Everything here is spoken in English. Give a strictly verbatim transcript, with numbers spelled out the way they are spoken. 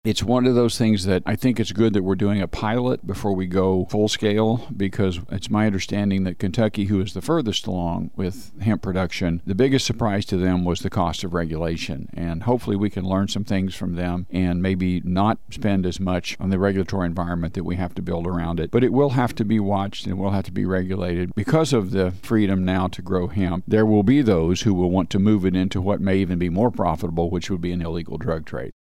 It's one of those things that I think it's good that we're doing a pilot before we go full scale, because it's my understanding that Kentucky, who is the furthest along with hemp production, the biggest surprise to them was the cost of regulation. And hopefully we can learn some things from them and maybe not spend as much on the regulatory environment that we have to build around it. But it will have to be watched and will have to be regulated. Because of the freedom now to grow hemp, there will be those who will want to move it into what may even be more profitable, which would be an illegal drug trade.